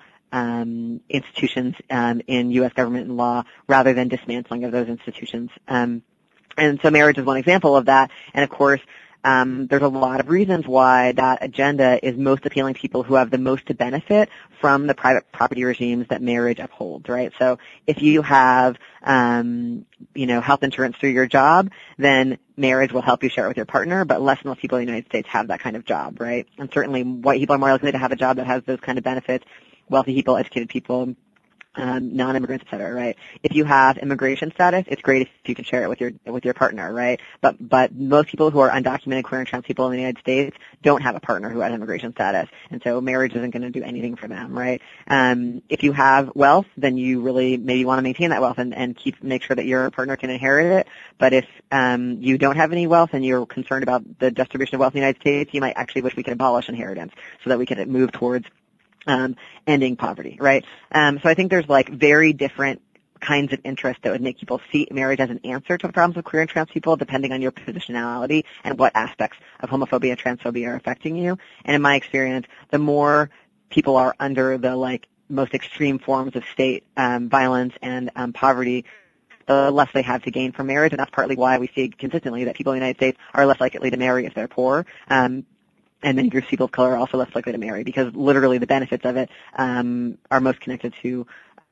um, institutions um, in U S government and law, rather than dismantling of those institutions. Um, and so marriage is one example of that. And of course, um, there's a lot of reasons why that agenda is most appealing to people who have the most to benefit from the private property regimes that marriage upholds, right? So if you have, um, you know, health insurance through your job, then marriage will help you share it with your partner, but less and less people in the United States have that kind of job, right? And certainly white people are more likely to have a job that has those kind of benefits. Wealthy people, educated people, Um, non-immigrants, et cetera, right? If you have immigration status, it's great if you can share it with your with your partner, right? But but most people who are undocumented queer and trans people in the United States don't have a partner who has immigration status, and so marriage isn't going to do anything for them, right? Um, if you have wealth, then you really maybe want to maintain that wealth and, and keep make sure that your partner can inherit it. But if um, you don't have any wealth and you're concerned about the distribution of wealth in the United States, you might actually wish we could abolish inheritance so that we could move towards Um, ending poverty, right? Um, so I think there's like very different kinds of interests that would make people see marriage as an answer to the problems of queer and trans people, depending on your positionality and what aspects of homophobia and transphobia are affecting you. And in my experience, the more people are under the like most extreme forms of state um, violence and um, poverty, the less they have to gain from marriage, and that's partly why we see consistently that people in the United States are less likely to marry if they're poor. Um, And many groups of people of color are also less likely to marry because literally the benefits of it um, are most connected to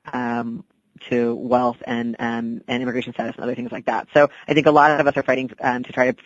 um, to wealth and um, and immigration status and other things like that. So I think a lot of us are fighting um, to try to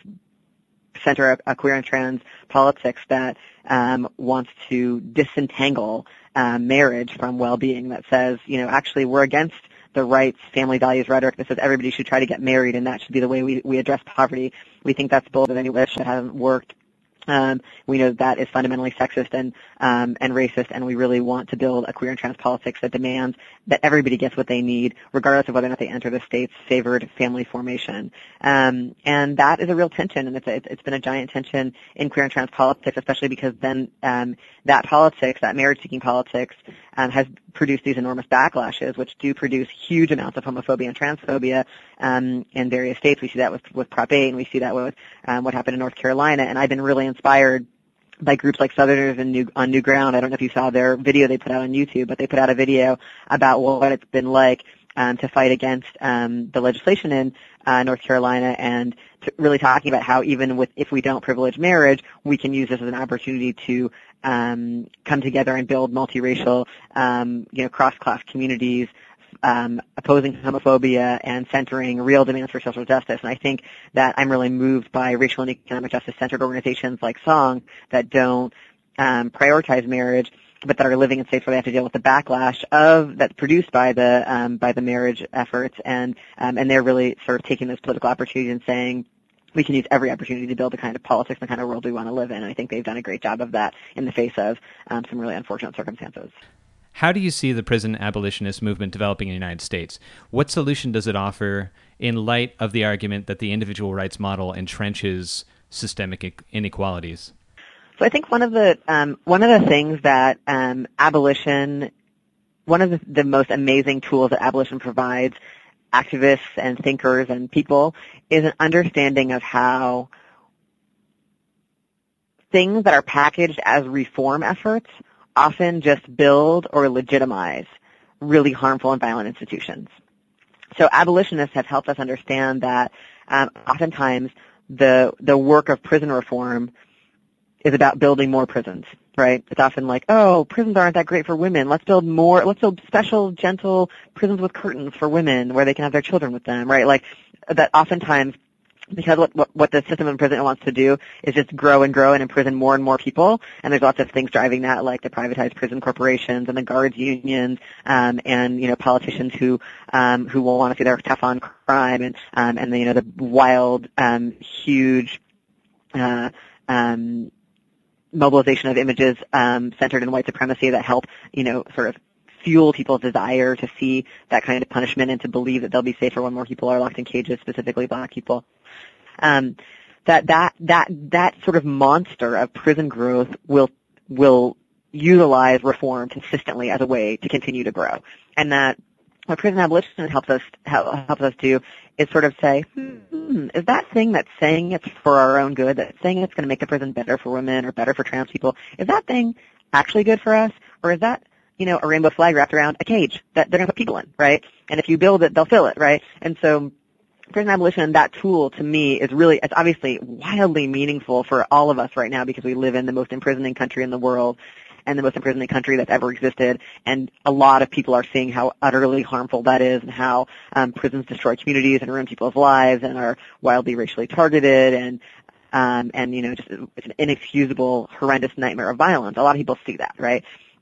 center a, a queer and trans politics that um, wants to disentangle um, marriage from well-being. That says, you know, actually we're against the rights, family values rhetoric that says everybody should try to get married and that should be the way we, we address poverty. We think that's bullshit anyway. It hasn't worked. Um, we know that is fundamentally sexist and um, and racist, and we really want to build a queer and trans politics that demands that everybody gets what they need, regardless of whether or not they enter the state's favored family formation. Um, and that is a real tension, and it's, a, it's been a giant tension in queer and trans politics, especially because then um, that politics, that marriage-seeking politics, um, has produced these enormous backlashes, which do produce huge amounts of homophobia and transphobia um, in various states. We see that with, with Prop eight, and we see that with um, what happened in North Carolina. And I've been really inspired by groups like Southerners in New, on New Ground. I don't know if you saw their video they put out on YouTube, but they put out a video about what it's been like um, to fight against um, the legislation in uh, North Carolina, and to really talking about how even with if we don't privilege marriage, we can use this as an opportunity to um, come together and build multiracial, um, you know, cross-class communities, um, opposing homophobia and centering real demands for social justice. And I think that I'm really moved by racial and economic justice-centered organizations like SONG that don't um, prioritize marriage, but that are living in states where they have to deal with the backlash of that's produced by the um, by the marriage efforts, and um, and they're really sort of taking those political opportunities and saying we can use every opportunity to build the kind of politics and the kind of world we want to live in. And I think they've done a great job of that in the face of um, some really unfortunate circumstances. How do you see the prison abolitionist movement developing in the United States? What solution does it offer in light of the argument that the individual rights model entrenches systemic inequalities? So I think one of the um, one of the things that um, abolition, one of the, the most amazing tools that abolition provides activists and thinkers and people is an understanding of how things that are packaged as reform efforts often just build or legitimize really harmful and violent institutions. So abolitionists have helped us understand that um, oftentimes the the work of prison reform is about building more prisons, right? It's often like, oh, prisons aren't that great for women. Let's build more, let's build special, gentle prisons with curtains for women where they can have their children with them, right? Like, that oftentimes, because what, what, what the system in prison wants to do is just grow and grow and imprison more and more people, and there's lots of things driving that, like the privatized prison corporations and the guards unions, um, and, you know, politicians who, um, who will want to see they're tough on crime, and, um, and the, you know, the wild, um, huge, uh, um, mobilization of images um, centered in white supremacy that help, you know, sort of fuel people's desire to see that kind of punishment and to believe that they'll be safer when more people are locked in cages, specifically black people. Um, that that that that sort of monster of prison growth will will utilize reform consistently as a way to continue to grow, and that what prison abolition helps us helps us do is sort of say, hmm, is that thing that's saying it's for our own good, that saying it's going to make the prison better for women or better for trans people, is that thing actually good for us, or is that, you know, a rainbow flag wrapped around a cage that they're going to put people in, right? And if you build it, they'll fill it, right? And so prison abolition, that tool, to me, is really, it's obviously wildly meaningful for all of us right now because we live in the most imprisoning country in the world and the most imprisoning country that's ever existed, and a lot of people are seeing how utterly harmful that is and how um, prisons destroy communities and ruin people's lives and are wildly racially targeted, and um, and you know, just it's an inexcusable, horrendous nightmare of violence. A lot of people see that, right?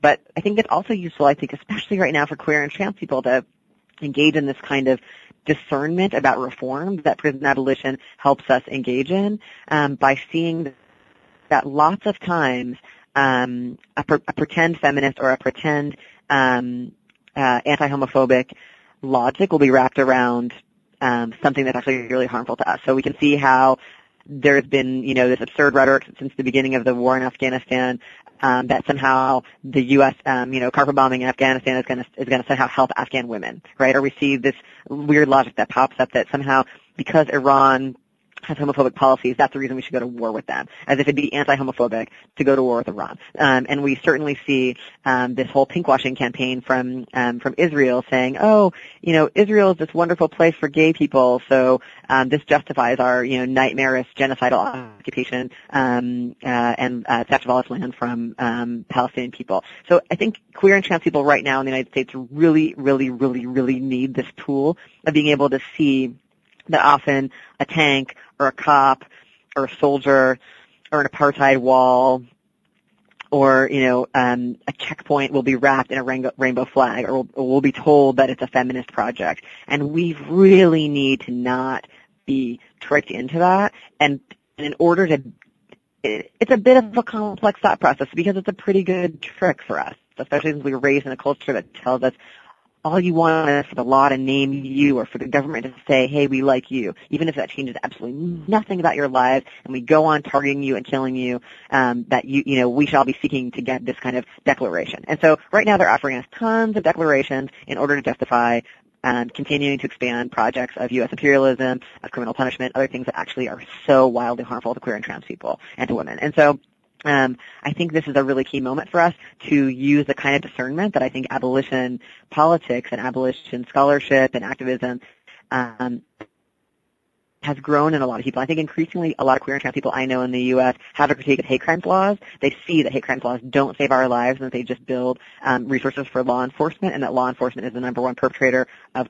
But I think it's also useful, I think, especially right now for queer and trans people to engage in this kind of discernment about reform that prison abolition helps us engage in um, by seeing that lots of times um, a, per, a pretend feminist or a pretend um, uh, anti-homophobic logic will be wrapped around um, something that's actually really harmful to us. So we can see how there's been, you know, this absurd rhetoric since the beginning of the war in Afghanistan um, that somehow the U S, um, you know, carpet bombing in Afghanistan is going to is going to somehow help Afghan women, right? Or we see this weird logic that pops up that somehow because Iran has homophobic policies, that's the reason we should go to war with them, as if it'd be anti-homophobic to go to war with Iran. Um, and we certainly see um, this whole pinkwashing campaign from um, from Israel saying, oh, you know, Israel is this wonderful place for gay people, so um, this justifies our, you know, nightmarish genocidal occupation um, uh, and uh, theft of all its land from um, Palestinian people. So I think queer and trans people right now in the United States really, really, really, really need this tool of being able to see that often a tank or a cop or a soldier or an apartheid wall or, you know, um, a checkpoint will be wrapped in a rainbow, rainbow flag or we'll, or we'll be told that it's a feminist project. And we really need to not be tricked into that. And, and in order to, it, it's a bit of a complex thought process because it's a pretty good trick for us, especially since we were raised in a culture that tells us all you want is for the law to name you or for the government to say, hey, we like you, even if that changes absolutely nothing about your lives, and we go on targeting you and killing you, um, that you, you know, we shall be seeking to get this kind of declaration. And so right now they're offering us tons of declarations in order to justify um, continuing to expand projects of U S imperialism, of criminal punishment, other things that actually are so wildly harmful to queer and trans people and to women. And so Um, I think this is a really key moment for us to use the kind of discernment that I think abolition politics and abolition scholarship and activism um, has grown in a lot of people. I think increasingly a lot of queer and trans people I know in the U S have a critique of hate crimes laws. They see that hate crimes laws don't save our lives and that they just build um, resources for law enforcement, and that law enforcement is the number one perpetrator of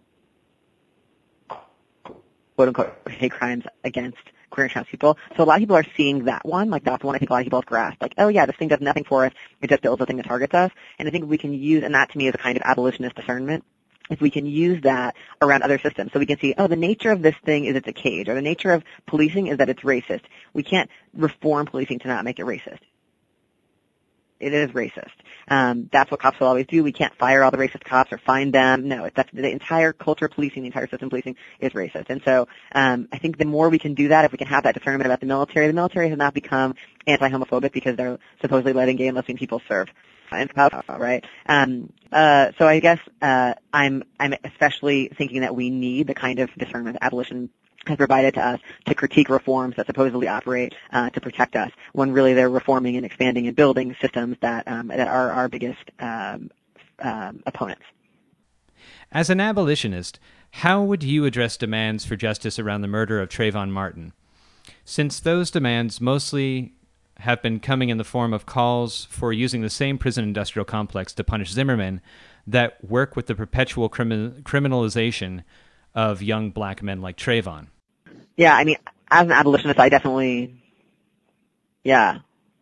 quote-unquote hate crimes against queer and trans people. So a lot of people are seeing that one, like that's the one I think a lot of people have grasped, like, oh yeah, this thing does nothing for us, it just builds a thing that targets us. And I think we can use, and that to me is a kind of abolitionist discernment, if we can use that around other systems. So we can see, oh, the nature of this thing is it's a cage, or the nature of policing is that it's racist. We can't reform policing to not make it racist. It is racist. Um, that's what cops will always do. We can't fire all the racist cops or find them. No, that's the entire culture of policing, the entire system of policing is racist. And so um, I think the more we can do that, if we can have that discernment about the military, the military has not become anti-homophobic because they're supposedly letting gay and lesbian people serve. Right. Um, uh, so I guess uh, I'm I'm especially thinking that we need the kind of discernment abolition has provided to us to critique reforms that supposedly operate uh, to protect us, when really they're reforming and expanding and building systems that um, that are our biggest um, um, opponents. As an abolitionist, how would you address demands for justice around the murder of Trayvon Martin? Since those demands mostly have been coming in the form of calls for using the same prison industrial complex to punish Zimmerman that work with the perpetual crimi- criminalization of young black men like Trayvon. Yeah, I mean, as an abolitionist, I definitely, yeah.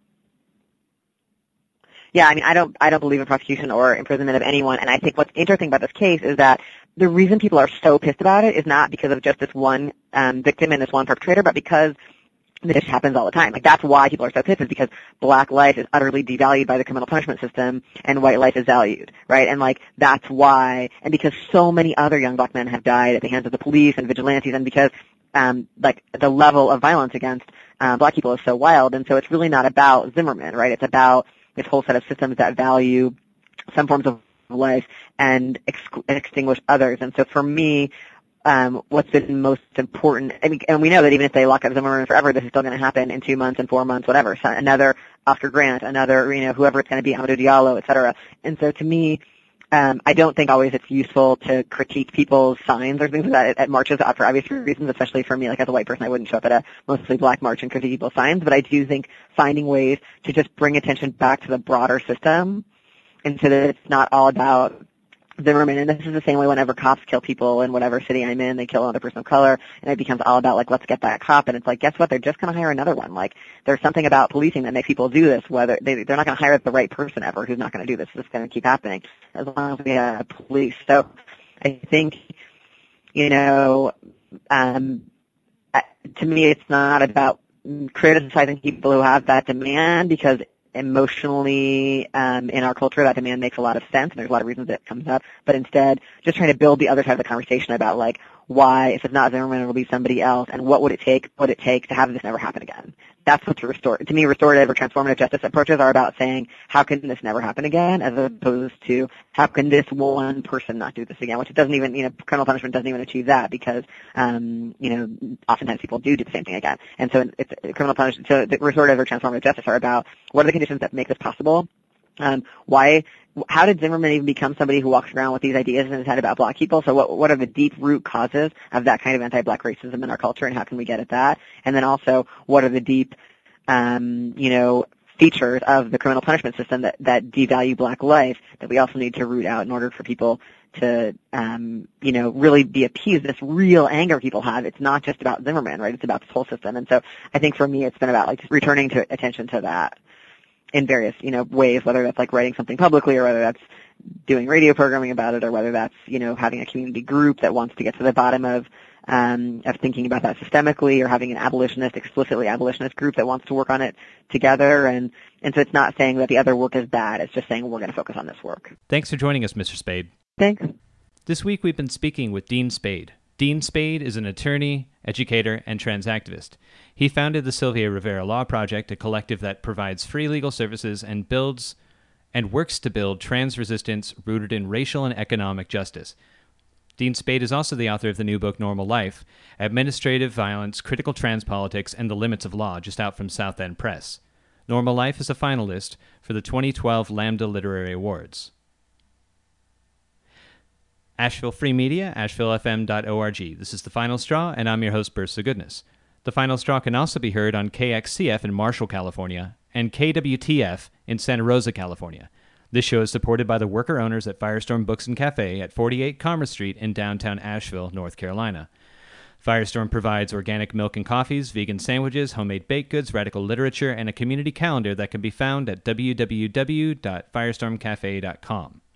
Yeah, I mean, I don't, I don't believe in prosecution or imprisonment of anyone, and I think what's interesting about this case is that the reason people are so pissed about it is not because of just this one um, victim and this one perpetrator, but because this happens all the time. Like, that's why people are so pissed, is because black life is utterly devalued by the criminal punishment system and white life is valued, right? And, like, that's why, and because so many other young black men have died at the hands of the police and vigilantes, and because, um, like, the level of violence against uh, black people is so wild, and so it's really not about Zimmerman, right? It's about this whole set of systems that value some forms of life and ex- extinguish others. And so for me, Um, what's been most important, I mean, and we know that even if they lock up Zimmerman forever, this is still going to happen in two months and four months, whatever. So another Oscar Grant, another, you know, whoever it's going to be, Amadou Diallo, et cetera. And so to me, um, I don't think always it's useful to critique people's signs or things like that at, at marches for obvious reasons, especially for me, like as a white person, I wouldn't show up at a mostly black march and critique people's signs. But I do think finding ways to just bring attention back to the broader system, and so that it's not all about Zimmerman, and this is the same way whenever cops kill people in whatever city I'm in, they kill another person of color, and it becomes all about, like, let's get that cop, and it's like, guess what, they're just going to hire another one. Like, there's something about policing that makes people do this, whether they, they're not going to hire the right person ever who's not going to do this. It's going to keep happening as long as we have police. So I think, you know, um, to me it's not about criticizing people who have that demand, because emotionally um, in our culture that demand makes a lot of sense, and there's a lot of reasons it comes up, but instead just trying to build the other side of the conversation about, like, why, if it's not Zimmerman, it'll be somebody else, and what would it take, what would it take to have this never happen again. That's what to restore. To me, restorative or transformative justice approaches are about saying, how can this never happen again, as opposed to, how can this one person not do this again, which it doesn't even, you know, criminal punishment doesn't even achieve that, because, um, you know, oftentimes people do do the same thing again. And so it's criminal punishment, so the restorative or transformative justice are about, what are the conditions that make this possible? Um, why, how did Zimmerman even become somebody who walks around with these ideas in his head about black people? So what, what are the deep root causes of that kind of anti-black racism in our culture, and how can we get at that? And then also, what are the deep, um, you know, features of the criminal punishment system that, that devalue black life that we also need to root out in order for people to, um, you know, really be appeased. This real anger people have, it's not just about Zimmerman, right? It's about this whole system. And so I think for me, it's been about, like, just returning to attention to that in various, you know, ways, whether that's like writing something publicly, or whether that's doing radio programming about it, or whether that's, you know, having a community group that wants to get to the bottom of, um, of thinking about that systemically, or having an abolitionist, explicitly abolitionist group that wants to work on it together. And, and so it's not saying that the other work is bad. It's just saying we're going to focus on this work. Thanks for joining us, Mister Spade. Thanks. This week we've been speaking with Dean Spade. Dean Spade is an attorney, educator, and trans activist. He founded the Sylvia Rivera Law Project, a collective that provides free legal services and builds and works to build trans resistance rooted in racial and economic justice. Dean Spade is also the author of the new book Normal Life, Administrative Violence, Critical Trans Politics, and the Limits of Law, just out from South End Press. Normal Life is a finalist for the twenty twelve Lambda Literary Awards. Asheville Free Media, asheville f m dot org. This is The Final Straw, and I'm your host, Bursa Goodness. The Final Straw can also be heard on K X C F in Marshall, California, and K W T F in Santa Rosa, California. This show is supported by the worker owners at Firestorm Books and Cafe at forty-eight Commerce Street in downtown Asheville, North Carolina. Firestorm provides organic milk and coffees, vegan sandwiches, homemade baked goods, radical literature, and a community calendar that can be found at w w w dot firestorm cafe dot com.